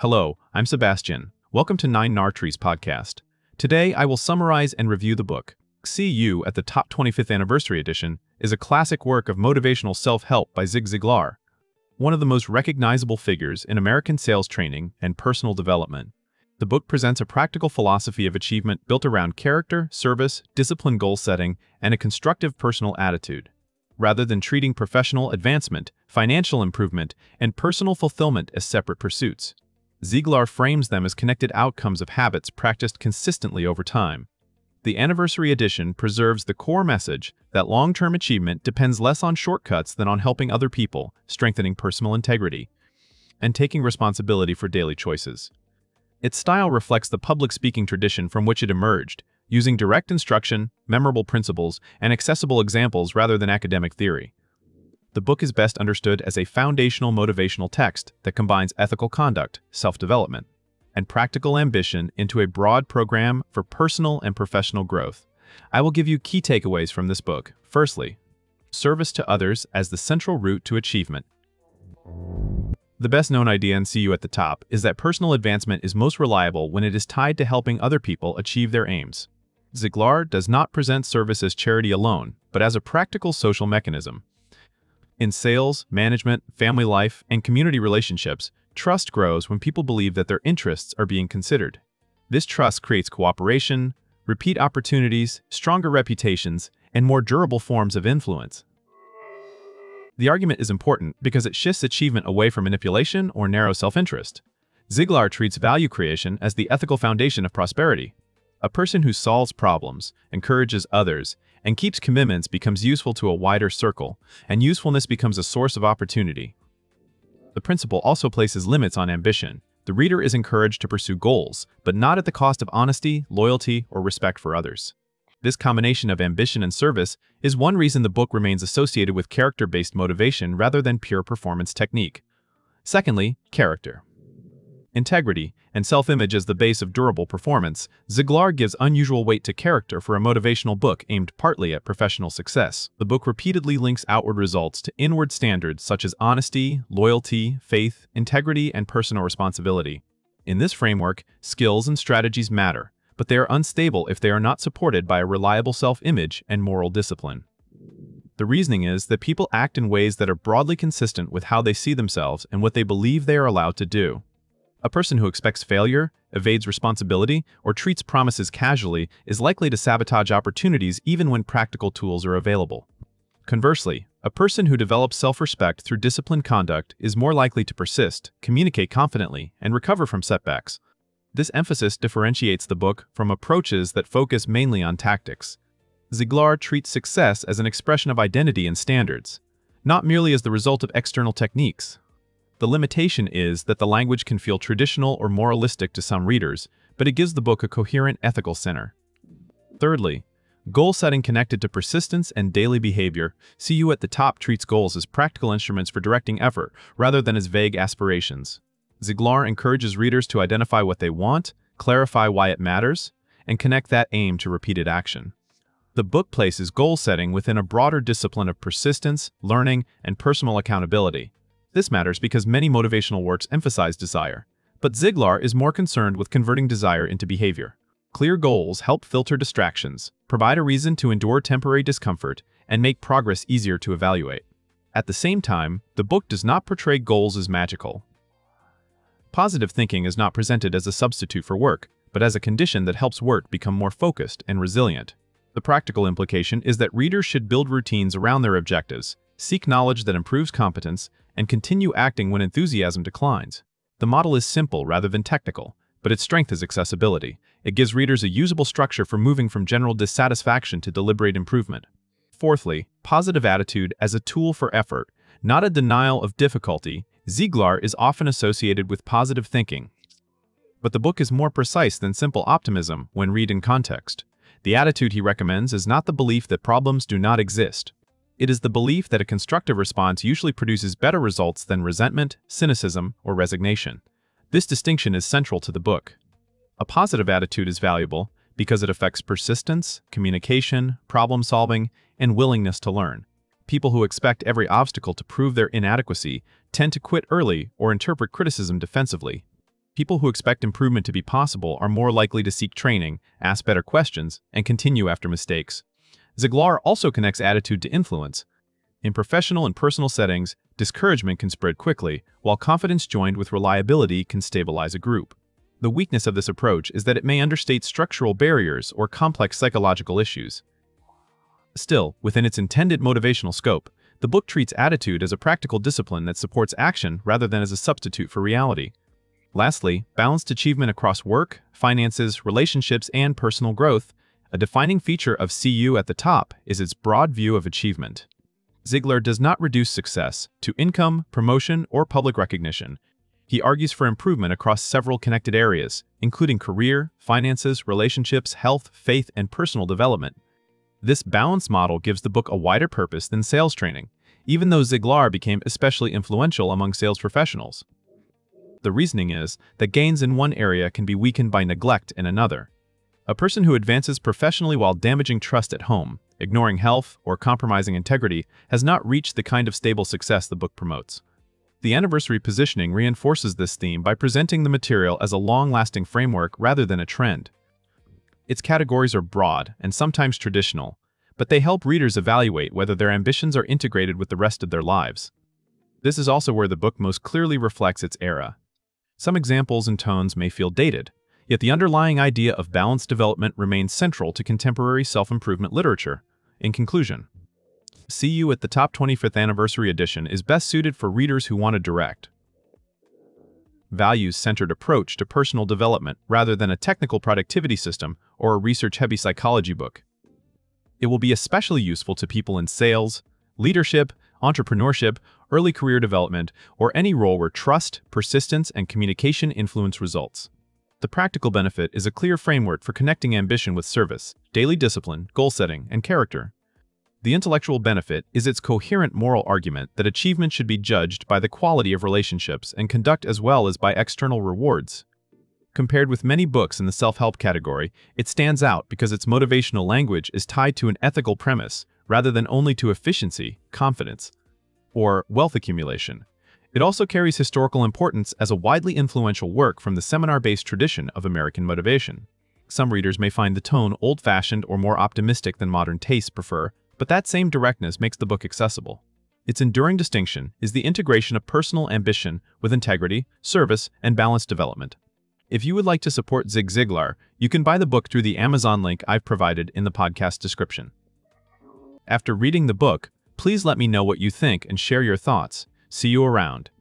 Hello, I'm Sebastian. Welcome to Nine Nartrees podcast. Today, I will summarize and review the book. See You at the Top 25th Anniversary Edition is a classic work of motivational self-help by Zig Ziglar, one of the most recognizable figures in American sales training and personal development. The book presents a practical philosophy of achievement built around character, service, disciplined goal setting, and a constructive personal attitude. Rather than treating professional advancement, financial improvement, and personal fulfillment as separate pursuits, Ziglar frames them as connected outcomes of habits practiced consistently over time. The Anniversary Edition preserves the core message that long-term achievement depends less on shortcuts than on helping other people, strengthening personal integrity, and taking responsibility for daily choices. Its style reflects the public speaking tradition from which it emerged, using direct instruction, memorable principles, and accessible examples rather than academic theory. The book is best understood as a foundational motivational text that combines ethical conduct, self-development, and practical ambition into a broad program for personal and professional growth. I will give you key takeaways from this book. Firstly, service to others as the central route to achievement. The best-known idea in See You at the Top is that personal advancement is most reliable when it is tied to helping other people achieve their aims. Ziglar does not present service as charity alone, but as a practical social mechanism. In sales, management, family life, and community relationships, trust grows when people believe that their interests are being considered. This trust creates cooperation, repeat opportunities, stronger reputations, and more durable forms of influence. The argument is important because it shifts achievement away from manipulation or narrow self-interest. Ziglar treats value creation as the ethical foundation of prosperity. A person who solves problems, encourages others, and keeps commitments becomes useful to a wider circle, and usefulness becomes a source of opportunity. The principle also places limits on ambition. The reader is encouraged to pursue goals, but not at the cost of honesty, loyalty, or respect for others. This combination of ambition and service is one reason the book remains associated with character-based motivation rather than pure performance technique. Secondly, character. Integrity and self-image as the base of durable performance, Ziglar gives unusual weight to character for a motivational book aimed partly at professional success. The book repeatedly links outward results to inward standards such as honesty, loyalty, faith, integrity, and personal responsibility. In this framework, skills and strategies matter, but they are unstable if they are not supported by a reliable self-image and moral discipline. The reasoning is that people act in ways that are broadly consistent with how they see themselves and what they believe they are allowed to do. A person who expects failure, evades responsibility, or treats promises casually is likely to sabotage opportunities even when practical tools are available. Conversely, a person who develops self-respect through disciplined conduct is more likely to persist, communicate confidently, and recover from setbacks. This emphasis differentiates the book from approaches that focus mainly on tactics. Ziglar treats success as an expression of identity and standards, not merely as the result of external techniques. The limitation is that the language can feel traditional or moralistic to some readers, but it gives the book a coherent ethical center. Thirdly, goal setting connected to persistence and daily behavior. See You at the Top treats goals as practical instruments for directing effort rather than as vague aspirations. Ziglar encourages readers to identify what they want, clarify why it matters, and connect that aim to repeated action. The book places goal setting within a broader discipline of persistence, learning, and personal accountability. This matters because many motivational works emphasize desire, but Ziglar is more concerned with converting desire into behavior. Clear goals help filter distractions, provide a reason to endure temporary discomfort, and make progress easier to evaluate. At the same time, the book does not portray goals as magical. Positive thinking is not presented as a substitute for work, but as a condition that helps work become more focused and resilient. The practical implication is that readers should build routines around their objectives, seek knowledge that improves competence, and continue acting when enthusiasm declines. The model is simple rather than technical, but its strength is accessibility. It gives readers a usable structure for moving from general dissatisfaction to deliberate improvement. Fourthly, positive attitude as a tool for effort, not a denial of difficulty. Ziglar is often associated with positive thinking, but the book is more precise than simple optimism when read in context. The attitude he recommends is not the belief that problems do not exist. It is the belief that a constructive response usually produces better results than resentment, cynicism, or resignation. This distinction is central to the book. A positive attitude is valuable because it affects persistence, communication, problem-solving, and willingness to learn. People who expect every obstacle to prove their inadequacy tend to quit early or interpret criticism defensively. People who expect improvement to be possible are more likely to seek training, ask better questions, and continue after mistakes. Ziglar also connects attitude to influence. In professional and personal settings, discouragement can spread quickly, while confidence joined with reliability can stabilize a group. The weakness of this approach is that it may understate structural barriers or complex psychological issues. Still, within its intended motivational scope, the book treats attitude as a practical discipline that supports action rather than as a substitute for reality. Lastly, balanced achievement across work, finances, relationships, and personal growth. A defining feature of See You at the Top is its broad view of achievement. Ziglar does not reduce success to income, promotion, or public recognition. He argues for improvement across several connected areas, including career, finances, relationships, health, faith, and personal development. This balanced model gives the book a wider purpose than sales training, even though Ziglar became especially influential among sales professionals. The reasoning is that gains in one area can be weakened by neglect in another. A person who advances professionally while damaging trust at home, ignoring health, or compromising integrity has not reached the kind of stable success the book promotes. The anniversary positioning reinforces this theme by presenting the material as a long-lasting framework rather than a trend. Its categories are broad and sometimes traditional, but they help readers evaluate whether their ambitions are integrated with the rest of their lives. This is also where the book most clearly reflects its era. Some examples and tones may feel dated, yet the underlying idea of balanced development remains central to contemporary self-improvement literature. In conclusion, See You at the Top 25th Anniversary Edition is best suited for readers who want a direct, values-centered approach to personal development rather than a technical productivity system or a research-heavy psychology book. It will be especially useful to people in sales, leadership, entrepreneurship, early career development, or any role where trust, persistence, and communication influence results. The practical benefit is a clear framework for connecting ambition with service, daily discipline, goal setting, and character. The intellectual benefit is its coherent moral argument that achievement should be judged by the quality of relationships and conduct as well as by external rewards. Compared with many books in the self-help category, it stands out because its motivational language is tied to an ethical premise rather than only to efficiency, confidence, or wealth accumulation. It also carries historical importance as a widely influential work from the seminar-based tradition of American motivation. Some readers may find the tone old-fashioned or more optimistic than modern tastes prefer, but that same directness makes the book accessible. Its enduring distinction is the integration of personal ambition with integrity, service, and balanced development. If you would like to support Zig Ziglar, you can buy the book through the Amazon link I've provided in the podcast description. After reading the book, please let me know what you think and share your thoughts. See you around.